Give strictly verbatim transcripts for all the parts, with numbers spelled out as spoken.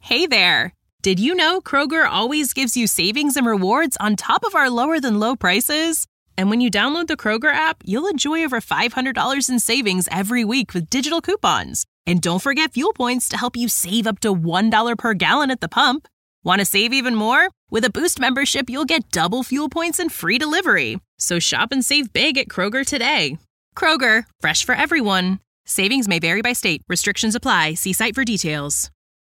Hey there! Did you know Kroger always gives you savings and rewards on top of our lower-than-low prices? And when you download the Kroger app, you'll enjoy over five hundred dollars in savings every week with digital coupons. And don't forget fuel points to help you save up to one dollar per gallon at the pump. Want to save even more? With a Boost membership, you'll get double fuel points and free delivery. So shop and save big at Kroger today. Kroger, fresh for everyone. Savings may vary by state. Restrictions apply. See site for details.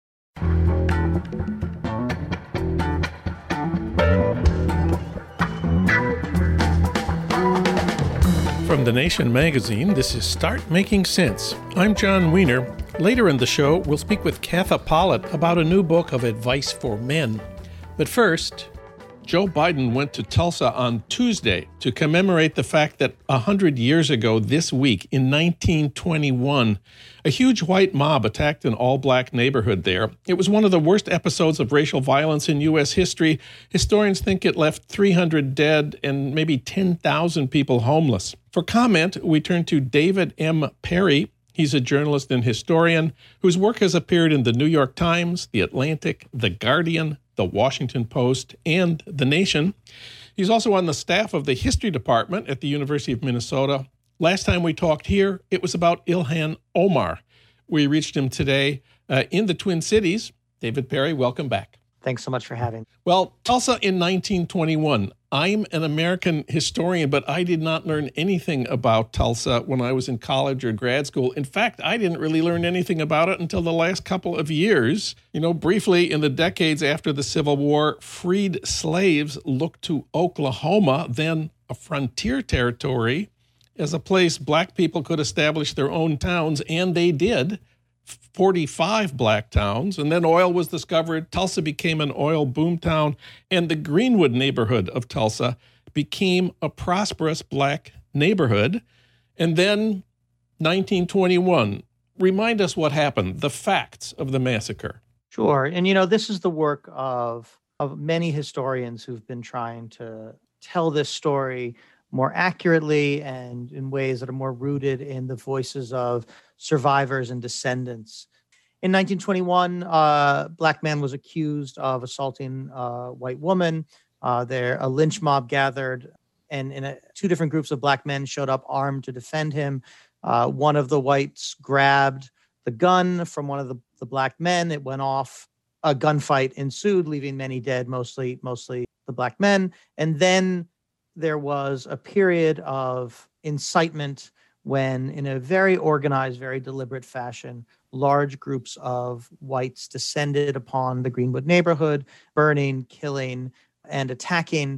From The Nation magazine, this is Start Making Sense. I'm John Wiener. Later in the show, we'll speak with Katha Pollitt about a new book of advice for men. But first, Joe Biden went to Tulsa on Tuesday to commemorate the fact that one hundred years ago this week, in nineteen twenty-one, a huge white mob attacked an all-black neighborhood there. It was one of the worst episodes of racial violence in U S history. Historians think it left three hundred dead and maybe ten thousand people homeless. For comment, we turn to David M. Perry. He's a journalist and historian whose work has appeared in the New York Times, The Atlantic, The Guardian, The Washington Post, and The Nation. He's also on the staff of the History Department at the University of Minnesota. Last time we talked here, it was about Ilhan Omar. We reached him today uh, in the Twin Cities. David Perry, welcome back. Thanks so much for having me. Well, Tulsa in nineteen twenty-one. I'm an American historian, but I did not learn anything about Tulsa when I was in college or grad school. In fact, I didn't really learn anything about it until the last couple of years. You know, briefly, in the decades after the Civil War, freed slaves looked to Oklahoma, then a frontier territory, as a place black people could establish their own towns, and they did. forty-five black towns, and then oil was discovered. Tulsa became an oil boom town, and the Greenwood neighborhood of Tulsa became a prosperous black neighborhood. And then nineteen twenty-one, remind us what happened, the facts of the massacre. Sure. And, you know, this is the work of, of many historians who've been trying to tell this story more accurately and in ways that are more rooted in the voices of survivors and descendants. In nineteen twenty-one, a uh, black man was accused of assaulting a white woman. Uh, there, a lynch mob gathered, and in a, two different groups of black men showed up armed to defend him. Uh, one of the whites grabbed the gun from one of the, the black men. It went off. A gunfight ensued, leaving many dead, mostly mostly the black men. And then there was a period of incitement when, in a very organized, very deliberate fashion, large groups of whites descended upon the Greenwood neighborhood, burning, killing, and attacking.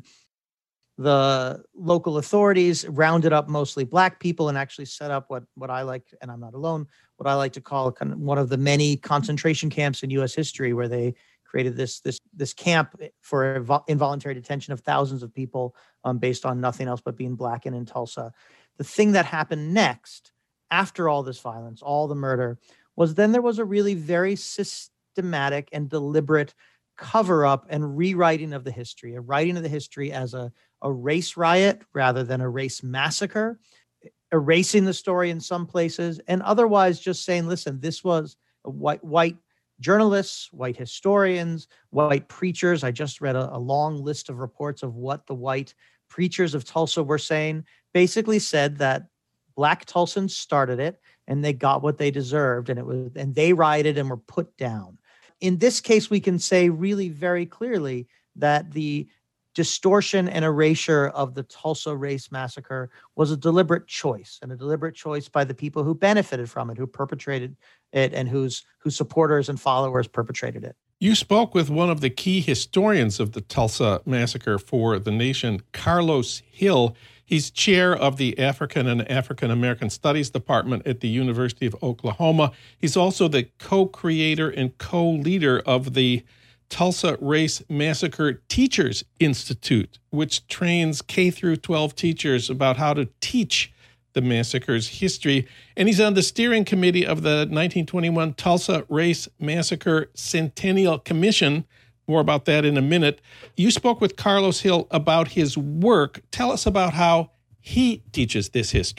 The local authorities rounded up mostly black people and actually set up what, what I like, and I'm not alone, what I like to call kind of one of the many concentration camps in U S history, where they created this this this camp for involuntary detention of thousands of people um, based on nothing else but being black and in Tulsa. The thing that happened next, after all this violence, all the murder, was then there was a really very systematic and deliberate cover-up and rewriting of the history, a writing of the history as a, a race riot rather than a race massacre, erasing the story in some places, and otherwise just saying, listen, this was a white white journalists, white historians, white preachers. I just read a, a long list of reports of what the white preachers of Tulsa were saying, basically said that black Tulsans started it and they got what they deserved, and it was and they rioted and were put down. In this case, we can say really very clearly that the distortion and erasure of the Tulsa race massacre was a deliberate choice, and a deliberate choice by the people who benefited from it, who perpetrated it, and whose whose supporters and followers perpetrated it. You spoke with one of the key historians of the Tulsa massacre for The Nation, Carlos Hill. He's chair of the African and African American Studies Department at the University of Oklahoma. He's also the co-creator and co-leader of the Tulsa Race Massacre Teachers Institute, which trains K through twelve teachers about how to teach the massacre's history. And he's on the steering committee of the nineteen twenty-one Tulsa Race Massacre Centennial Commission. More about that in a minute. You spoke with Carlos Hill about his work. Tell us about how he teaches this history.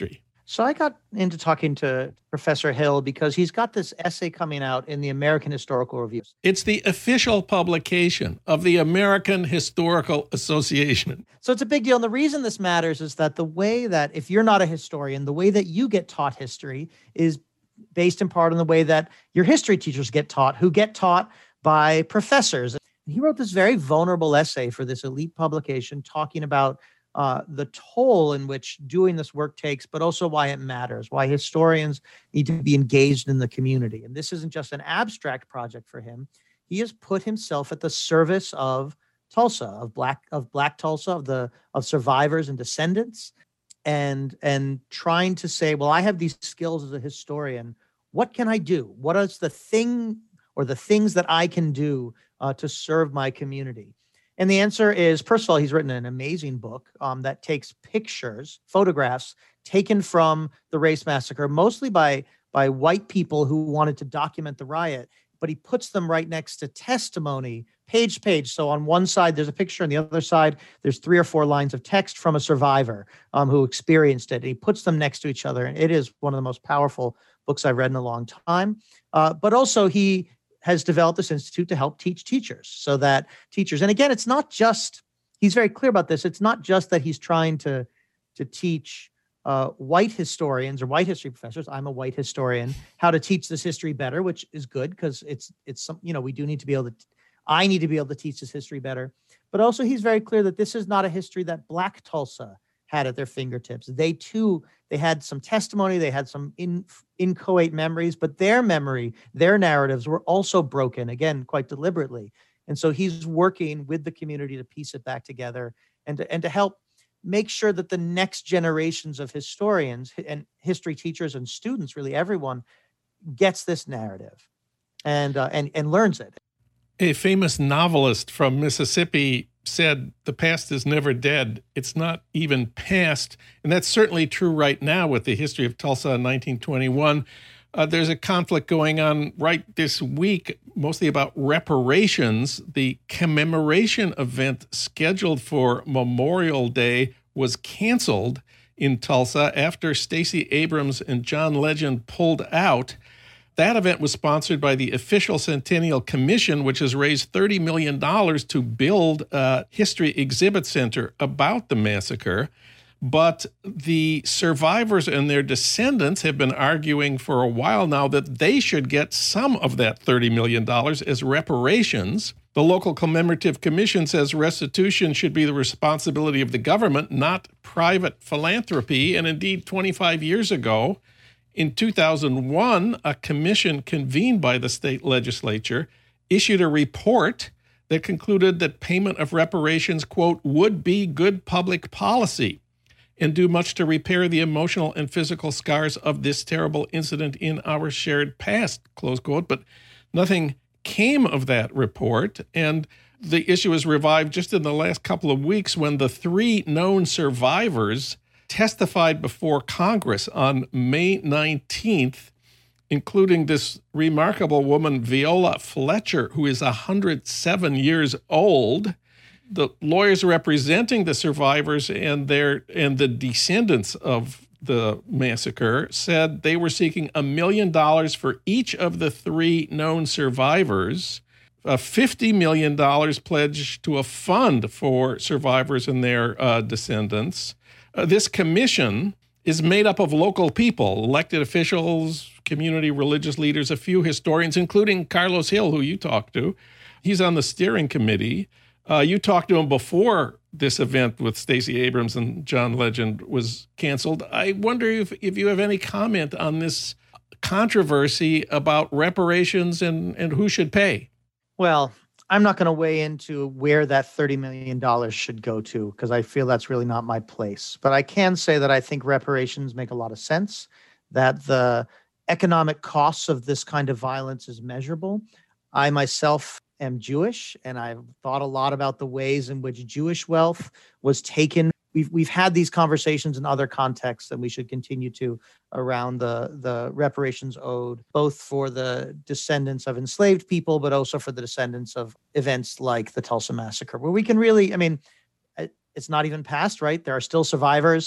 So I got into talking to Professor Hill because he's got this essay coming out in the American Historical Review. It's the official publication of the American Historical Association. So it's a big deal. And the reason this matters is that the way that, if you're not a historian, the way that you get taught history is based in part on the way that your history teachers get taught, who get taught by professors. And he wrote this very vulnerable essay for this elite publication talking about Uh, the toll in which doing this work takes, but also why it matters, why historians need to be engaged in the community. And this isn't just an abstract project for him. He has put himself at the service of Tulsa, of Black of Black Tulsa, of the of survivors and descendants, and and trying to say, well, I have these skills as a historian. What can I do? What is the thing or the things that I can do uh, to serve my community? And the answer is, first of all, he's written an amazing book um, that takes pictures, photographs taken from the race massacre, mostly by, by white people who wanted to document the riot, but he puts them right next to testimony, page to page. So on one side, there's a picture, on the other side, there's three or four lines of text from a survivor um, who experienced it. And he puts them next to each other. And it is one of the most powerful books I've read in a long time. Uh, but also he has developed this institute to help teach teachers so that teachers, and again, it's not just, he's very clear about this, it's not just that he's trying to, to teach uh, white historians or white history professors, I'm a white historian, how to teach this history better, which is good because it's, it's some, you know, we do need to be able to, I need to be able to teach this history better. But also he's very clear that this is not a history that Black Tulsa had at their fingertips. They too, they had some testimony, they had some in, inchoate memories, but their memory, their narratives were also broken, again, quite deliberately. And so he's working with the community to piece it back together and to, and to help make sure that the next generations of historians and history teachers and students, really everyone, gets this narrative and uh, and and learns it. A famous novelist from Mississippi said, the past is never dead. It's not even past. And that's certainly true right now with the history of Tulsa in nineteen twenty-one. Uh, there's a conflict going on right this week, mostly about reparations. The commemoration event scheduled for Memorial Day was canceled in Tulsa after Stacey Abrams and John Legend pulled out. That event was sponsored by the Official Centennial Commission, which has raised thirty million dollars to build a history exhibit center about the massacre. But the survivors and their descendants have been arguing for a while now that they should get some of that thirty million dollars as reparations. The local commemorative commission says restitution should be the responsibility of the government, not private philanthropy. And indeed, twenty-five years ago, in two thousand one, a commission convened by the state legislature issued a report that concluded that payment of reparations, quote, would be good public policy and do much to repair the emotional and physical scars of this terrible incident in our shared past, close quote. But nothing came of that report. And the issue was revived just in the last couple of weeks when the three known survivors testified before Congress on May nineteenth, including this remarkable woman, Viola Fletcher, who is one hundred seven years old. The lawyers representing the survivors and their and the descendants of the massacre said they were seeking a million dollars for each of the three known survivors, a fifty million dollars pledge to a fund for survivors and their uh, descendants. Uh, this commission is made up of local people, elected officials, community religious leaders, a few historians, including Carlos Hill, who you talked to. He's on the steering committee. Uh, you talked to him before this event with Stacey Abrams and John Legend was canceled. I wonder if, if you have any comment on this controversy about reparations and, and who should pay. Well, I'm not going to weigh into where that thirty million dollars should go to because I feel that's really not my place. But I can say that I think reparations make a lot of sense, that the economic costs of this kind of violence is measurable. I myself am Jewish, and I've thought a lot about the ways in which Jewish wealth was taken. We've we've had these conversations in other contexts, and we should continue to around the, the reparations owed, both for the descendants of enslaved people, but also for the descendants of events like the Tulsa Massacre, where we can really, I mean, it's not even past, right? There are still survivors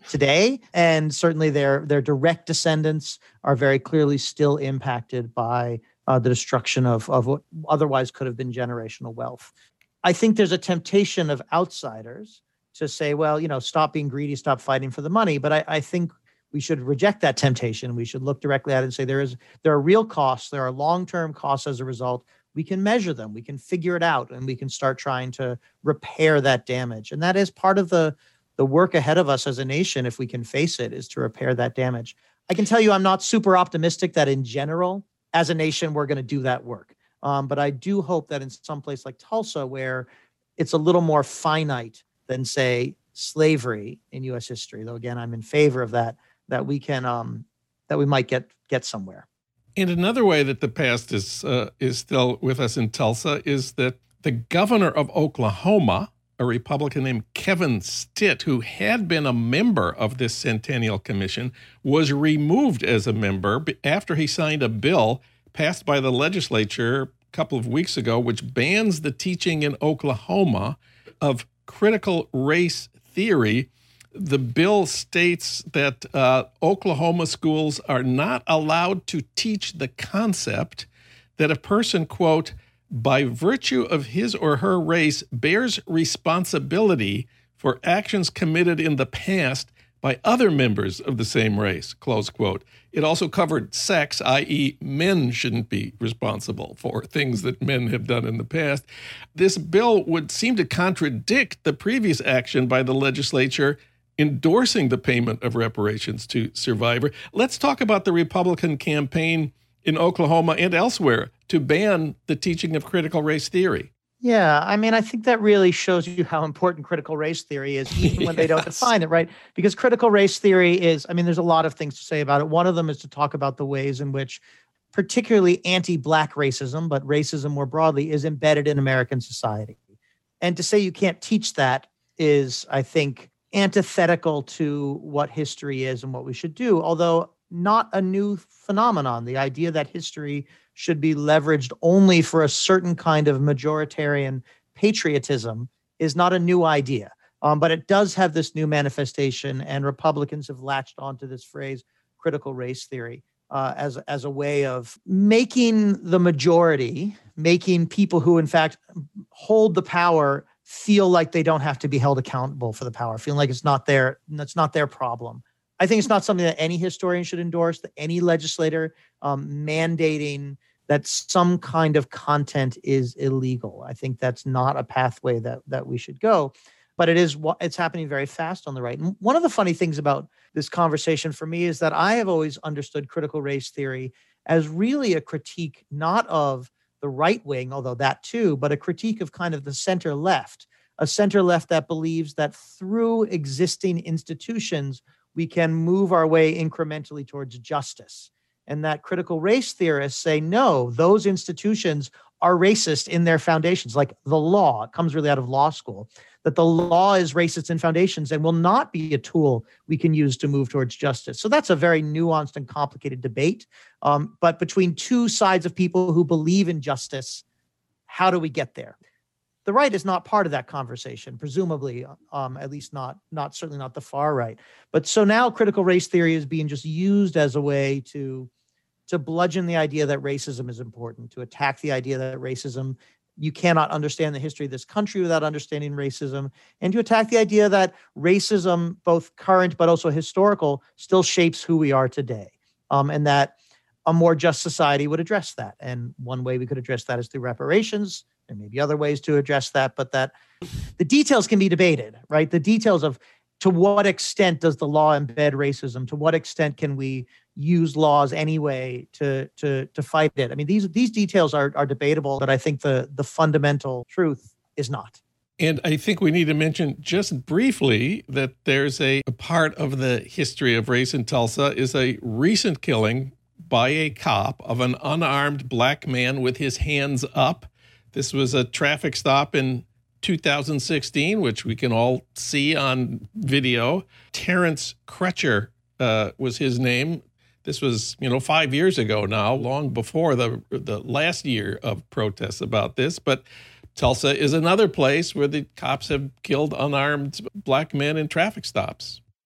today. And certainly their, their direct descendants are very clearly still impacted by uh, the destruction of, of what otherwise could have been generational wealth. I think there's a temptation of outsiders to say, well, you know, stop being greedy, stop fighting for the money. But I, I think we should reject that temptation. We should look directly at it and say there is there are real costs. There are long-term costs as a result. We can measure them. We can figure it out, and we can start trying to repair that damage. And that is part of the, the work ahead of us as a nation, if we can face it, is to repair that damage. I can tell you I'm not super optimistic that in general, as a nation, we're going to do that work. Um, but I do hope that in some place like Tulsa, where it's a little more finite than, say, slavery in U S history, though, again, I'm in favor of that, that we can, um, that we might get get somewhere. And another way that the past is uh, is still with us in Tulsa is that the governor of Oklahoma, a Republican named Kevin Stitt, who had been a member of this Centennial Commission, was removed as a member after he signed a bill passed by the legislature a couple of weeks ago, which bans the teaching in Oklahoma of critical race theory. The bill states that uh, Oklahoma schools are not allowed to teach the concept that a person, quote, by virtue of his or her race, bears responsibility for actions committed in the past by other members of the same race, close quote. It also covered sex, that is men shouldn't be responsible for things that men have done in the past. This bill would seem to contradict the previous action by the legislature endorsing the payment of reparations to survivors. Let's talk about the Republican campaign in Oklahoma and elsewhere to ban the teaching of critical race theory. Yeah, I mean, I think that really shows you how important critical race theory is, even yes. when they don't define it, right? Because critical race theory is, I mean, there's a lot of things to say about it. One of them is to talk about the ways in which particularly anti-Black racism, but racism more broadly, is embedded in American society. And to say you can't teach that is, I think, antithetical to what history is and what we should do, although not a new phenomenon. The idea that history should be leveraged only for a certain kind of majoritarian patriotism is not a new idea. Um, but it does have this new manifestation, and Republicans have latched onto this phrase, critical race theory, uh, as, as a way of making the majority, making people who, in fact, hold the power feel like they don't have to be held accountable for the power, feeling like it's not their, it's not their problem. I think it's not something that any historian should endorse, that any legislator um, mandating that some kind of content is illegal. I think that's not a pathway that that we should go. But it is it's happening very fast on the right. And one of the funny things about this conversation for me is that I have always understood critical race theory as really a critique not of the right wing, although that too, but a critique of kind of the center left, a center left that believes that through existing institutions, we can move our way incrementally towards justice. And that critical race theorists say, no, those institutions are racist in their foundations, like the law. It comes really out of law school, that the law is racist in foundations and will not be a tool we can use to move towards justice. So that's a very nuanced and complicated debate. Um, but between two sides of people who believe in justice, how do we get there? The right is not part of that conversation, presumably, um, at least not, not certainly not the far right. But so now critical race theory is being just used as a way to, to bludgeon the idea that racism is important, to attack the idea that racism, you cannot understand the history of this country without understanding racism, and to attack the idea that racism, both current but also historical, still shapes who we are today, um, and that a more just society would address that. And one way we could address that is through reparations. There may be other ways to address that, but that the details can be debated, right? The details of to what extent does the law embed racism? To what extent can we use laws anyway to to to fight it? I mean, these these details are are debatable, but I think the the fundamental truth is not. And I think we need to mention just briefly that there's a, a part of the history of race in Tulsa is a recent killing by a cop of an unarmed Black man with his hands up. This was a traffic stop in two thousand sixteen, which we can all see on video. Terrence Crutcher uh, was his name. This was, you know, five years ago now, long before the the last year of protests about this. But Tulsa is another place where the cops have killed unarmed Black men in traffic stops.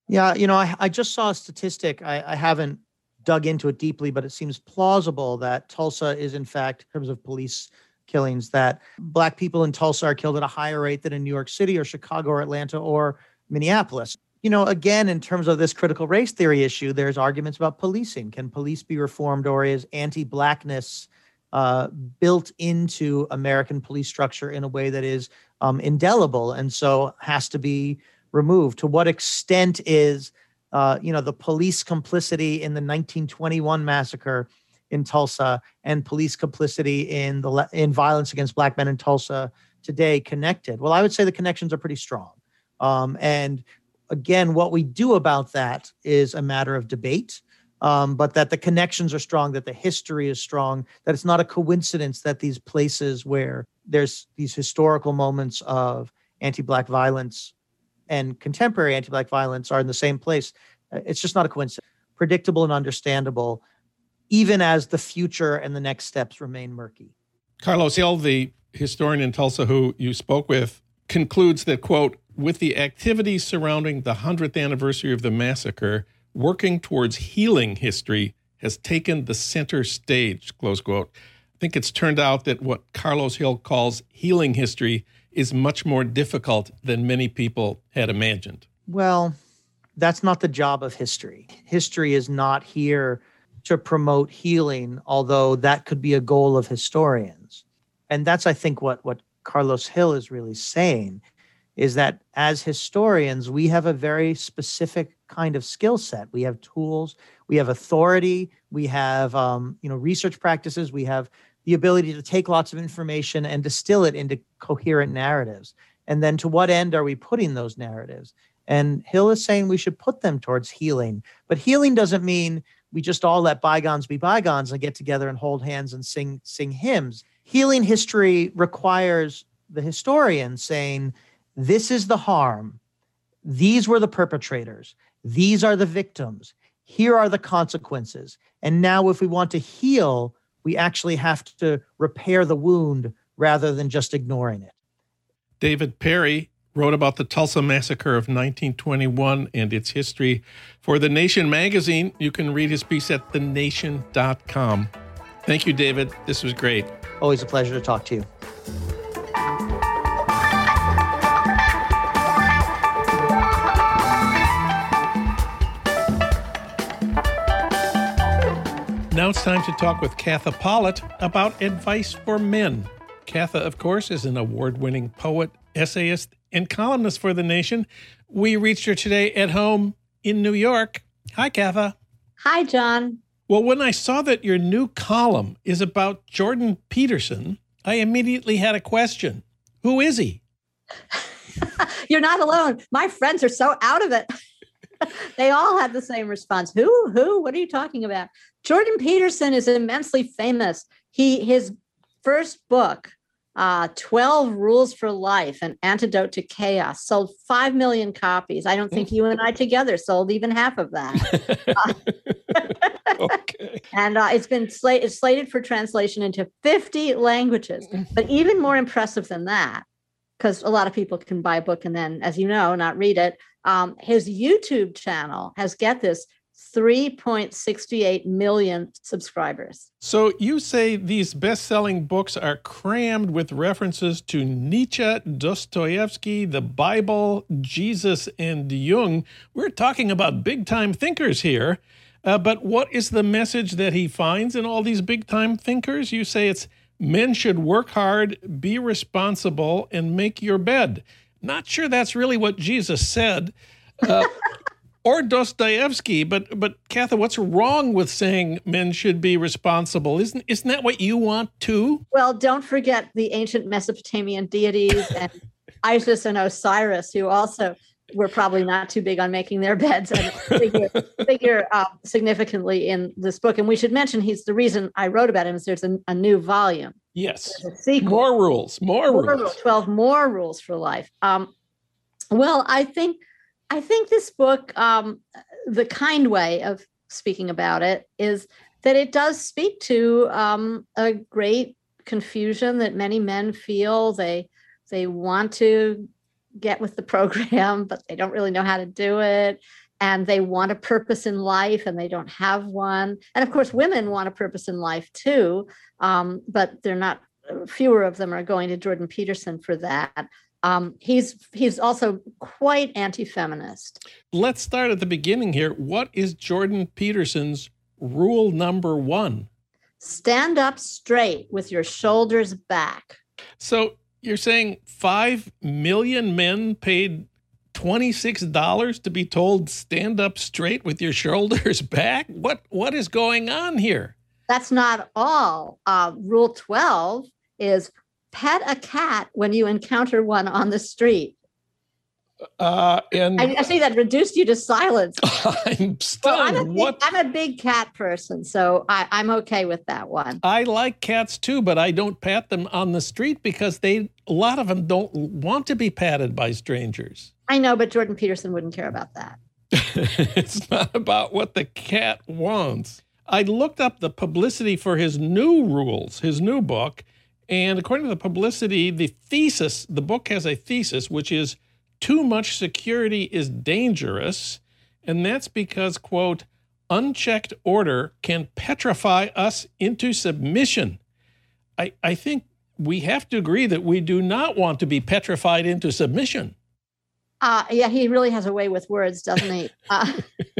Yeah, you know, I, I just saw a statistic. I, I haven't dug into it deeply, but it seems plausible that Tulsa is, in fact, in terms of police killings, that Black people in Tulsa are killed at a higher rate than in New York City or Chicago or Atlanta or Minneapolis. You know, again, in terms of this critical race theory issue, there's arguments about policing. Can police be reformed, or is anti-Blackness uh, built into American police structure in a way that is um, indelible and so has to be removed? To what extent is, uh, you know, the police complicity in the nineteen twenty-one massacre in Tulsa and police complicity in the in violence against Black men in Tulsa today connected? Well, I would say the connections are pretty strong. Um, and again, what we do about that is a matter of debate, um, but that the connections are strong, that the history is strong, that it's not a coincidence that these places where there's these historical moments of anti-Black violence and contemporary anti-Black violence are in the same place. It's just not a coincidence. Predictable and understandable, even as the future and the next steps remain murky. Carlos Hill, the historian in Tulsa who you spoke with, concludes that, quote, with the activities surrounding the hundredth anniversary of the massacre, working towards healing history has taken the center stage, close quote. I think it's turned out that what Carlos Hill calls healing history is much more difficult than many people had imagined. Well, that's not the job of history. History is not here to promote healing, although that could be a goal of historians. And that's, I think, what, what Carlos Hill is really saying, is that as historians, we have a very specific kind of skill set. We have tools, we have authority, we have um, you know, research practices, we have the ability to take lots of information and distill it into coherent narratives. And then to what end are we putting those narratives? And Hill is saying we should put them towards healing. But healing doesn't mean we just all let bygones be bygones and get together and hold hands and sing sing hymns. Healing history requires the historian saying, this is the harm. These were the perpetrators. These are the victims. Here are the consequences. And now if we want to heal, we actually have to repair the wound rather than just ignoring it. David Perry wrote about the Tulsa Massacre of nineteen twenty-one and its history for The Nation magazine. You can read his piece at the nation dot com. Thank you, David. This was great. Always a pleasure to talk to you. Now it's time to talk with Katha Pollitt about advice for men. Katha, of course, is an award-winning poet, essayist, and columnist for The Nation. We reached her today at home in New York. Hi, Katha. Hi, John. Well, when I saw that your new column is about Jordan Peterson, I immediately had a question. Who is he? You're not alone. My friends are so out of it. They all have the same response. Who? Who? What are you talking about? Jordan Peterson is immensely famous. He his first book, uh, twelve Rules for Life, An Antidote to Chaos, sold five million copies. I don't think you and I together sold even half of that. uh, okay. And uh, it's been sla- it's slated for translation into fifty languages. But even more impressive than that, because a lot of people can buy a book and then, as you know, not read it. Um, his YouTube channel has, get this, three point six eight million subscribers. So you say these best-selling books are crammed with references to Nietzsche, Dostoevsky, the Bible, Jesus, and Jung. We're talking about big-time thinkers here. Uh, but what is the message that he finds in all these big-time thinkers? You say it's men should work hard, be responsible, and make your bed. Not sure that's really what Jesus said, uh, or Dostoevsky, but but Katha, what's wrong with saying men should be responsible? Isn't isn't that what you want too? Well, don't forget the ancient Mesopotamian deities and Isis and Osiris, who also were probably not too big on making their beds and figure, figure uh, significantly in this book. And we should mention he's the reason I wrote about him is there's a, a new volume. Yes. More rules, more, more rules. rules. twelve more rules for life. Um, well, I think I think this book, um, the kind way of speaking about it is that it does speak to um, a great confusion that many men feel. They they want to get with the program, but they don't really know how to do it. and they want a purpose in life and they don't have one. And of course, women want a purpose in life too, um, but they're not, fewer of them are going to Jordan Peterson for that. Um, he's he's also quite anti-feminist. Let's start at the beginning here. What is Jordan Peterson's rule number one? Stand up straight with your shoulders back. So you're saying five million men paid twenty-six dollars to be told stand up straight with your shoulders back? What What is going on here? That's not all. Uh, rule twelve is pet a cat when you encounter one on the street. Uh, and I, I see that reduced you to silence. I'm stunned. Well, I'm, a big, what? I'm a big cat person, so I, I'm okay with that one. I like cats too, but I don't pat them on the street because they a lot of them don't want to be patted by strangers. I know, but Jordan Peterson wouldn't care about that. It's not about what the cat wants. I looked up the publicity for his new rules, his new book, and according to the publicity, the thesis, the book has a thesis, which is too much security is dangerous, and that's because, quote, unchecked order can petrify us into submission. I, I think we have to agree that we do not want to be petrified into submission. Uh, yeah, he really has a way with words, doesn't he? Uh,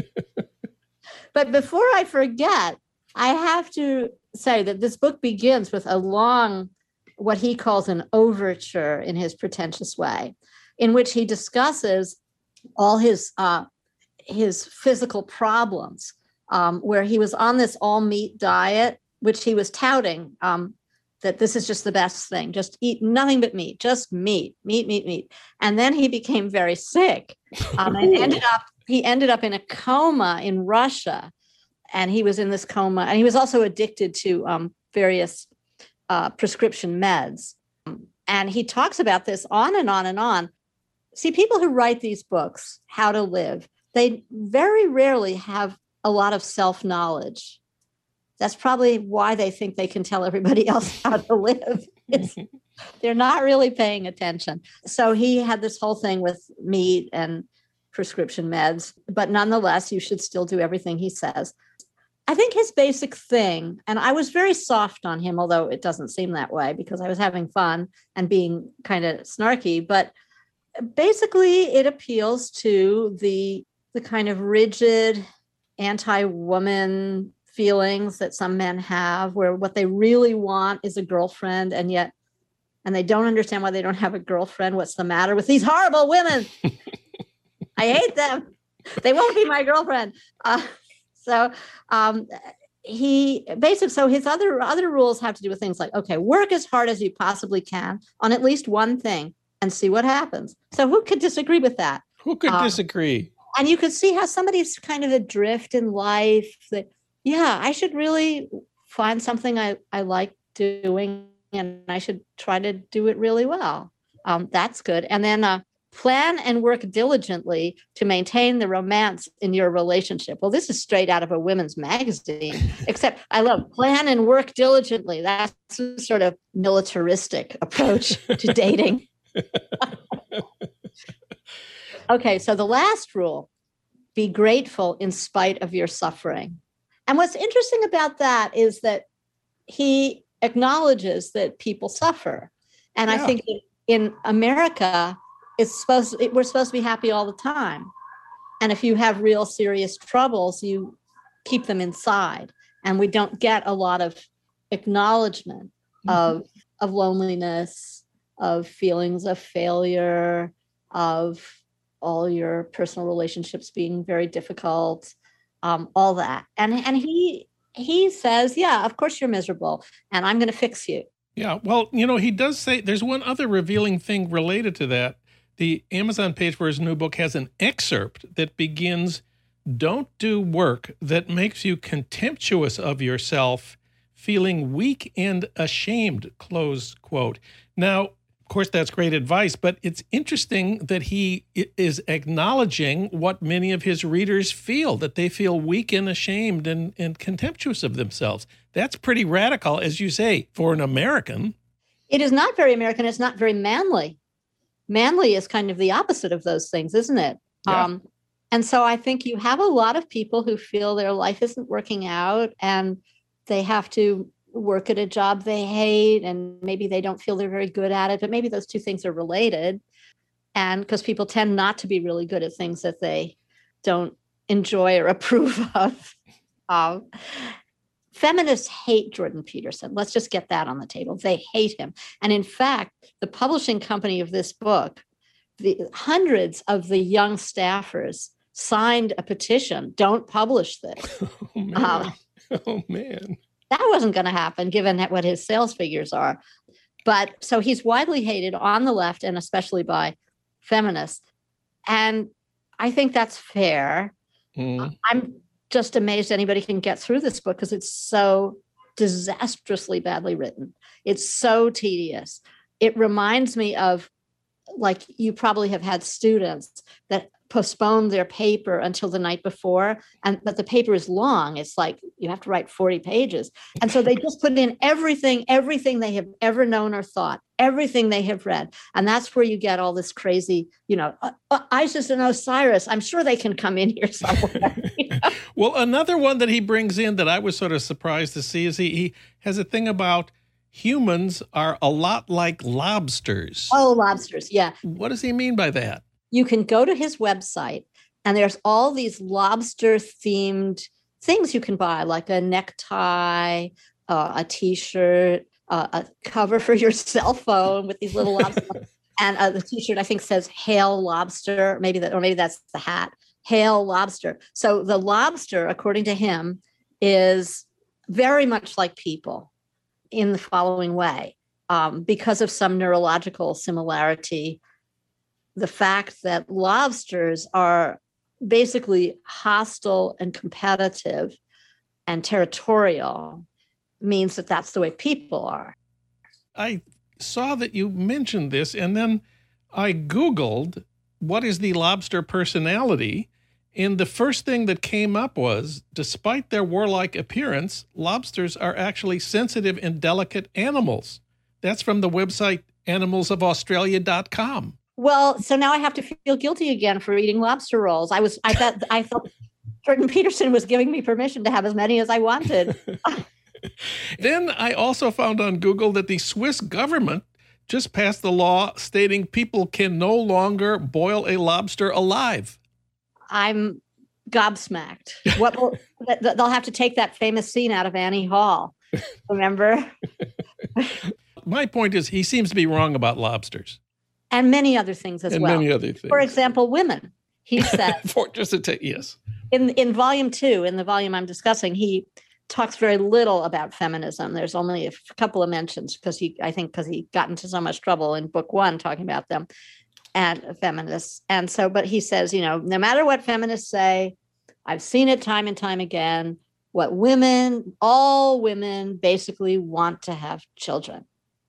but before I forget, I have to say that this book begins with a long, what he calls an overture in his pretentious way, in which he discusses all his uh, his physical problems, um, where he was on this all meat diet, which he was touting um, that this is just the best thing. Just eat nothing but meat, just meat, meat, meat, meat. And then he became very sick um, and ended up, he ended up in a coma in Russia. And he was in this coma, and he was also addicted to um, various uh, prescription meds. And he talks about this on and on and on. See, people who write these books, How to Live, they very rarely have a lot of self-knowledge. That's probably why they think they can tell everybody else how to live. It's, they're not really paying attention. So he had this whole thing with meat and prescription meds, but nonetheless, you should still do everything he says. I think his basic thing, and I was very soft on him, although it doesn't seem that way because I was having fun and being kind of snarky, but basically it appeals to the, the kind of rigid anti-woman feelings that some men have, where what they really want is a girlfriend, and yet, and they don't understand why they don't have a girlfriend. What's the matter with these horrible women? I hate them. They won't be my girlfriend. Uh, so um, he basically, so his other other rules have to do with things like, okay, work as hard as you possibly can on at least one thing and see what happens. So who could disagree with that? Who could um, disagree? And you could see how somebody's kind of adrift in life that, yeah, I should really find something I, I like doing, and I should try to do it really well. Um, that's good. And then uh, plan and work diligently to maintain the romance in your relationship. Well, this is straight out of a women's magazine, except I love plan and work diligently. That's a sort of militaristic approach to dating. Okay, so the last rule, be grateful in spite of your suffering. And what's interesting about that is that he acknowledges that people suffer. And yeah. I think in America, it's supposed it, we're supposed to be happy all the time. And if you have real serious troubles, you keep them inside. And we don't get a lot of acknowledgement mm-hmm. of, of loneliness, of feelings of failure, of all your personal relationships being very difficult. Um, all that. And and he he says, yeah, of course you're miserable, and I'm going to fix you. Yeah, well, you know, he does say there's one other revealing thing related to that. The Amazon page for his new book has an excerpt that begins, don't do work that makes you contemptuous of yourself, feeling weak and ashamed, close quote. Now, of course, that's great advice, but it's interesting that he is acknowledging what many of his readers feel, that they feel weak and ashamed and, and contemptuous of themselves. That's pretty radical, as you say, for an American. It is not very American. It's not very manly. Manly is kind of the opposite of those things, isn't it? Yeah. Um, And so I think you have a lot of people who feel their life isn't working out and they have to work at a job they hate, and maybe they don't feel they're very good at it, but maybe those two things are related. And because people tend not to be really good at things that they don't enjoy or approve of. Um, feminists hate Jordan Peterson. Let's just get that on the table. They hate him. And in fact, the publishing company of this book, the hundreds of the young staffers signed a petition, don't publish this. Oh, man. Uh, oh, man. That wasn't going to happen given what his sales figures are. But so he's widely hated on the left and especially by feminists. And I think that's fair. Mm. I'm just amazed anybody can get through this book because it's so disastrously badly written. It's so tedious. It reminds me of, like, you probably have had students that postpone their paper until the night before, and but the paper is long. It's like you have to write forty pages. And so they just put in everything, everything they have ever known or thought, everything they have read. And that's where you get all this crazy, you know, uh, uh, Isis and Osiris. I'm sure they can come in here somewhere. You know? Well, another one that he brings in that I was sort of surprised to see is he, he has a thing about humans are a lot like lobsters. Oh, lobsters. Yeah. What does he mean by that? You can go to his website and there's all these lobster themed things you can buy, like a necktie, uh, a t-shirt, uh, a cover for your cell phone with these little lobsters. And uh, the t-shirt, I think, says Hail Lobster, maybe that, or maybe that's the hat, Hail Lobster. So the lobster, according to him, is very much like people in the following way, um, because of some neurological similarity. The fact that lobsters are basically hostile and competitive and territorial means that that's the way people are. I saw that you mentioned this, and then I Googled what is the lobster personality, and the first thing that came up was, despite their warlike appearance, lobsters are actually sensitive and delicate animals. That's from the website animals of australia dot com. Well, so now I have to feel guilty again for eating lobster rolls. I was, I thought, I thought Jordan Peterson was giving me permission to have as many as I wanted. Then I also found on Google that the Swiss government just passed the law stating people can no longer boil a lobster alive. I'm gobsmacked. What will, they'll have to take that famous scene out of Annie Hall. Remember? My point is, he seems to be wrong about lobsters. And many other things as and well. many other things. For example, women. He said, For just a t- yes. In in volume two, in the volume I'm discussing, he talks very little about feminism. There's only a couple of mentions because he, I think, because he got into so much trouble in book one talking about them and feminists. And so, but he says, you know, no matter what feminists say, I've seen it time and time again. What women, all women, basically want to have children.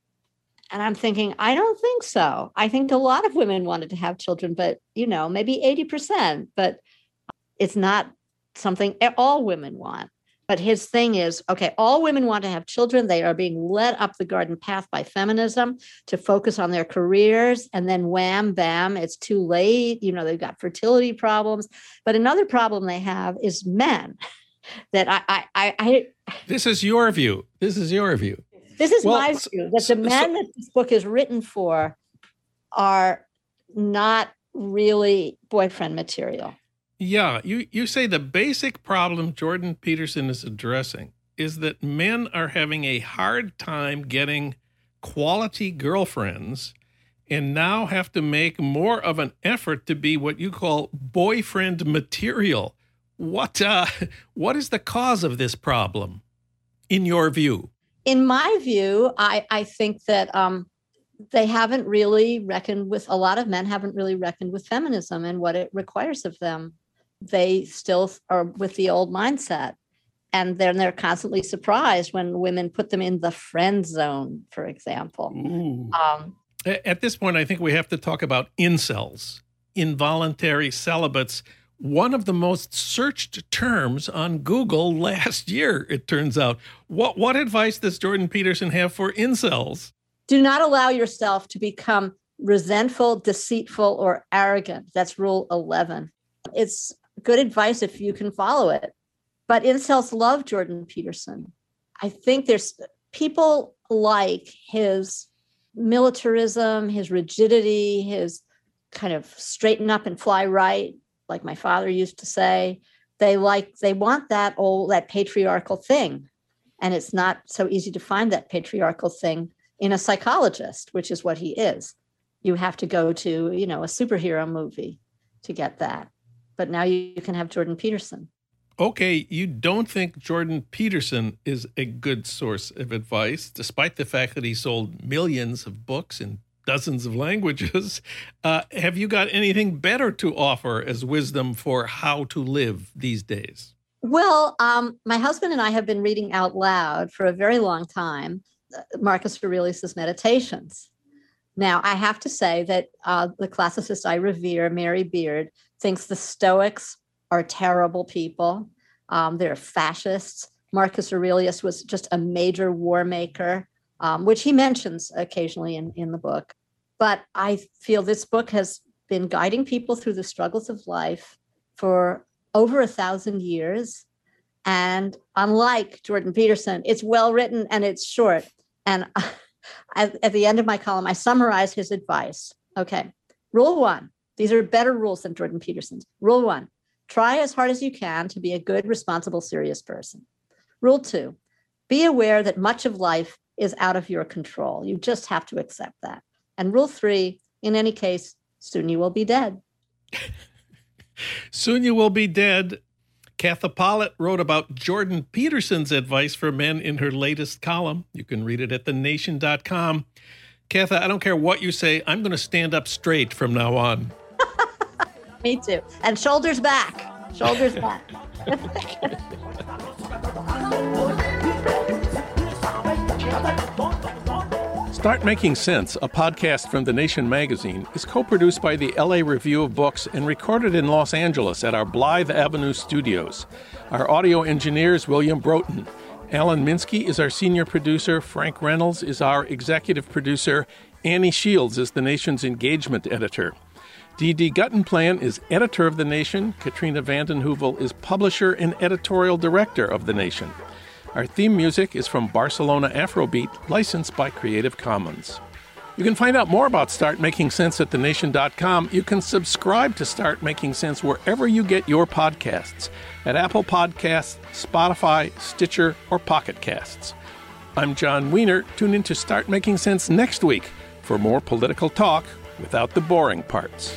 And I'm thinking, I don't think so. I think a lot of women wanted to have children, but, you know, maybe eighty percent, but it's not something all women want. But his thing is, okay, all women want to have children. They are being led up the garden path by feminism to focus on their careers. And then wham, bam, it's too late. You know, they've got fertility problems. But another problem they have is men that I, I, I, I This is your view. This is your view. This is well, my view, that the men so, that this book is written for are not really boyfriend material. Yeah, you, you say the basic problem Jordan Peterson is addressing is that men are having a hard time getting quality girlfriends and now have to make more of an effort to be what you call boyfriend material. What uh, what is the cause of this problem, in your view? In my view, I, I think that um, they haven't really reckoned with, a lot of men haven't really reckoned with feminism and what it requires of them. They still are with the old mindset. And then they're constantly surprised when women put them in the friend zone, for example. Um, At this point, I think we have to talk about incels, involuntary celibates. One of the most searched terms on Google last year, it turns out. What what advice does Jordan Peterson have for incels? Do not allow yourself to become resentful, deceitful, or arrogant. That's rule eleven. It's good advice if you can follow it. But incels love Jordan Peterson. I think there's people like his militarism, his rigidity, his kind of straighten up and fly right, like my father used to say. They like, they want that old, that patriarchal thing. And it's not so easy to find that patriarchal thing in a psychologist, which is what he is. You have to go to, you know, a superhero movie to get that. But now you, you can have Jordan Peterson. Okay, you don't think Jordan Peterson is a good source of advice, despite the fact that he sold millions of books in dozens of languages. Uh, have you got anything better to offer as wisdom for how to live these days? Well, um, my husband and I have been reading out loud for a very long time Marcus Aurelius' Meditations. Now, I have to say that uh, the classicist I revere, Mary Beard, thinks the Stoics are terrible people. Um, they're fascists. Marcus Aurelius was just a major war maker, um, which he mentions occasionally in, in the book. But I feel this book has been guiding people through the struggles of life for over a thousand years. And unlike Jordan Peterson, it's well written and it's short. And at, at the end of my column, I summarize his advice. Okay, rule one. These are better rules than Jordan Peterson's. Rule one, try as hard as you can to be a good, responsible, serious person. Rule two, be aware that much of life is out of your control. You just have to accept that. And rule three, in any case, soon you will be dead. Soon you will be dead. Katha Pollitt wrote about Jordan Peterson's advice for men in her latest column. You can read it at the nation dot com. Katha, I don't care what you say. I'm going to stand up straight from now on. Me too. And shoulders back. Shoulders back. Start Making Sense, a podcast from The Nation magazine, is co-produced by the L A Review of Books and recorded in Los Angeles at our Blythe Avenue studios. Our audio engineer is William Broughton. Alan Minsky is our senior producer. Frank Reynolds is our executive producer. Annie Shields is The Nation's engagement editor. Dee Dee Guttenplan is editor of The Nation. Katrina vanden Heuvel is publisher and editorial director of The Nation. Our theme music is from Barcelona Afrobeat, licensed by Creative Commons. You can find out more about Start Making Sense at the nation dot com. You can subscribe to Start Making Sense wherever you get your podcasts, at Apple Podcasts, Spotify, Stitcher, or Pocket Casts. I'm John Wiener. Tune in to Start Making Sense next week for more political talk without the boring parts.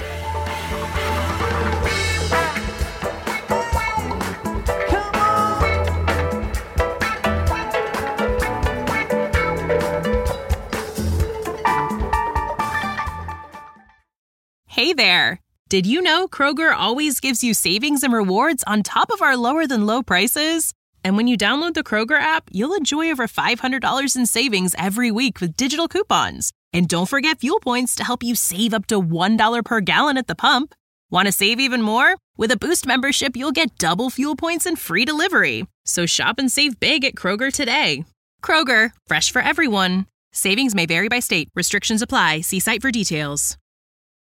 Hey there! Did you know Kroger always gives you savings and rewards on top of our lower-than-low prices? And when you download the Kroger app, you'll enjoy over five hundred dollars in savings every week with digital coupons. And don't forget fuel points to help you save up to one dollar per gallon at the pump. Want to save even more? With a Boost membership, you'll get double fuel points and free delivery. So shop and save big at Kroger today. Kroger, fresh for everyone. Savings may vary by state. Restrictions apply. See site for details.